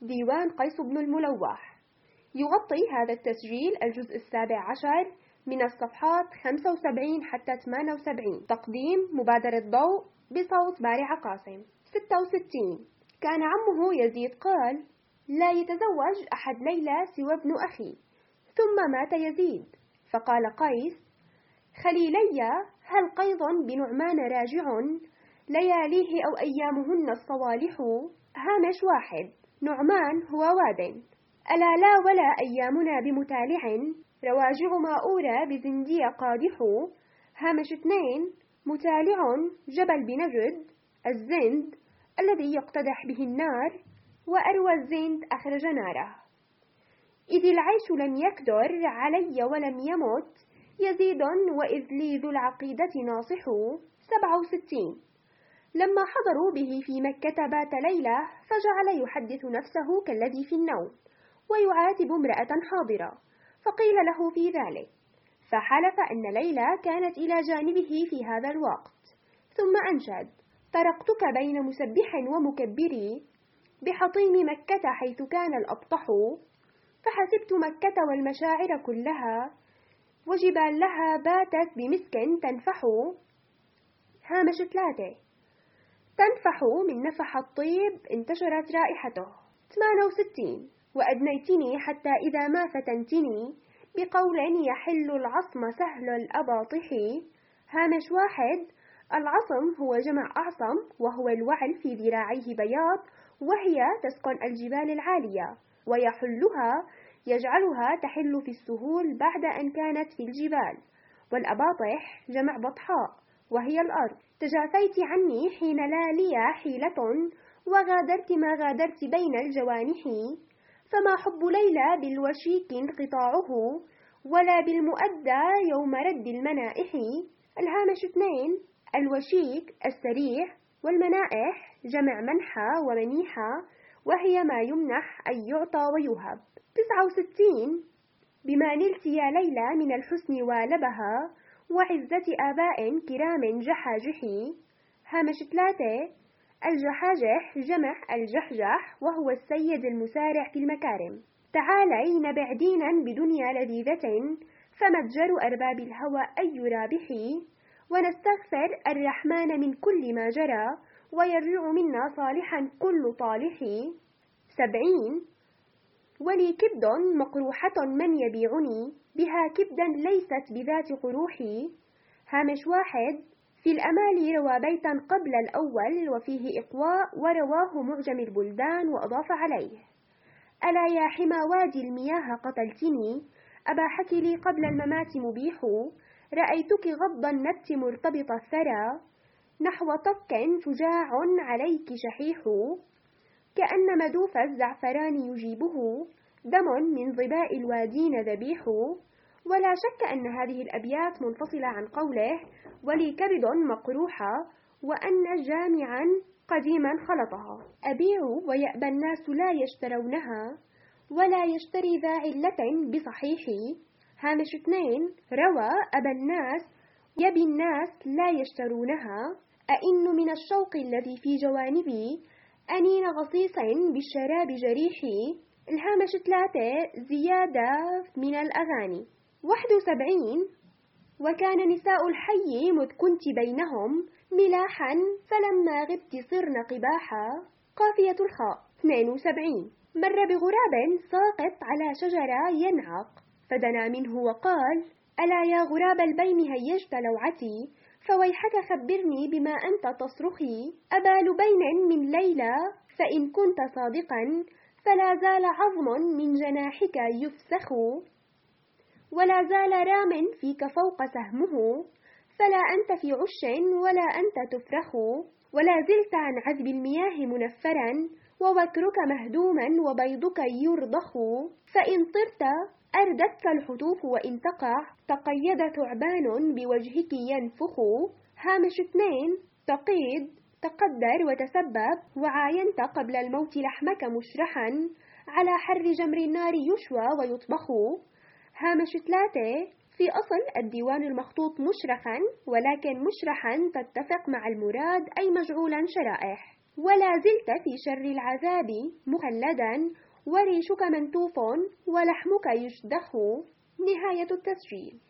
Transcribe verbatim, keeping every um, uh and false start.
ديوان قيس بن الملوح. يغطي هذا التسجيل الجزء السابع عشر من الصفحات خمسة وسبعين حتى ثمانية وسبعين. تقديم مبادرة ضوء بصوت بارع قاسم. ستة وستين. كان عمه يزيد قال: لا يتزوج أحد ليلى سوى ابن أخي. ثم مات يزيد، فقال قيس: خليلي هل قيض بنعمان راجع، لياليه أو أيامهن الصوالح. هامش واحد. نعمان هو واد، ألا لا ولا أيامنا بمتالع، رواجع ما أورى بزندي قادح. هامش اثنين. متالع جبل بنجد، الزند الذي يقتدح به النار، وأروى الزند أخرج ناره. إذ العيش لم يكدر علي ولم يمت يزيد، وإذ لي ذو العقيدة ناصح. سبعة وستين. لما حضروا به في مكة بات ليلة، فجعل يحدث نفسه كالذي في النوم، ويعاتب امرأة حاضرة، فقيل له في ذلك، فحلف أن ليلى كانت إلى جانبه في هذا الوقت. ثم أنشد: طرقتك بين مسبح ومكبر، بحطيم مكة حيث كان الأبطح، فحسبت مكة والمشاعر كلها، وجبال لها باتت بمسك تنفح. هامش ثلاثة. تنفح من نفح الطيب انتشرت رائحته. ثمانية وستين. وأدنيتني حتى إذا ما فتنتني، بقول يحل العصم سهل الأباطح. هامش واحد. العصم هو جمع أعصم، وهو الوعل في ذراعيه بياض، وهي تسكن الجبال العالية، ويحلها يجعلها تحل في السهول بعد أن كانت في الجبال. والأباطح جمع بطحاء، وهي الأرض. تجافيت عني حين لا لي حيلة، وغادرت ما غادرت بين الجوانح. فما حب ليلى بالوشيك انقطاعه، ولا بالمؤدى يوم رد المنائح. الهامش اثنين. الوشيك السريح، والمنائح جمع منحى ومنيحة، وهي ما يمنح أي يعطى ويهب. تسعة وستين. بما نلت يا ليلى من الحسن والبها، وعزة آباء كرام جحاجحي. هامش ثلاثة. الجحاجح جمع الجحجح، وهو السيد المسارع في المكارم. تعالي نبع دينا بدنيا لذيذة، فمتجر أرباب الهوى أي رابحي، ونستغفر الرحمن من كل ما جرى، ويرجع منا صالحا كل طالحي. سبعين. ولي كبد مقروحة من يبيعني، بها كبدا ليست بذات قروحي. هامش واحد. في الأمال روى بيتا قبل الأول، وفيه إقواء، ورواه معجم البلدان وأضاف عليه: ألا يا حمى وادي المياه قتلتني، أباحك لي قبل الممات مبيح، رأيتك غض النبت مرتبط الثرى، نحو طك شجاع عليك شحيح، كأن مدوف الزعفران يجيبه، دم من ظباء الوادين ذبيح. ولا شك أن هذه الأبيات منفصلة عن قوله ولي كبد مقروحة، وأن جامعا قديما خلطها: أبيع ويأبى الناس لا يشترونها، ولا يشتري ذا علة بصحيحي. هامش اثنين. روى أبى الناس يبي الناس لا يشترونها، أئن من الشوق الذي في جوانبي، أنين غصيصا بالشراب جريحي. الهامش ثلاثة. زيادة من الأغاني. واحد وسبعين. وكان نساء الحي مذ كنت بينهم، ملاحا فلما غبت صرن قباحا. قافية الخاء. اثنين وسبعين. مر بغراب ساقط على شجرة ينعق، فدنا منه وقال: ألا يا غراب البين هيجت لوعتي، فويحك خبرني بما أنت تصرخي. أبال بين من ليلى فإن كنت صادقا، فلا زال عظم من جناحك يفسخ، ولا زال رام فيك فوق سهمه، فلا أنت في عش ولا أنت تفرخ. ولا زلت عن عذب المياه منفرا، ووكرك مهدوما وبيضك يرضخ. فإن طرت أردتك الحطوف، وإن تقع تقيد ثعبان بوجهك ينفخ. هامش اثنين. تقيد تقدر وتسبب، وعاينت قبل الموت لحمك مشرحا، على حر جمر النار يشوى ويطبخ. هامش ثلاثة. في أصل الديوان المخطوط مشرحا، ولكن مشرحا تتفق مع المراد أي مجعولا شرائح. ولا زلت في شر العذاب مخلدا، وريشك منتوف ولحمك يشدخ. نهاية التسجيل.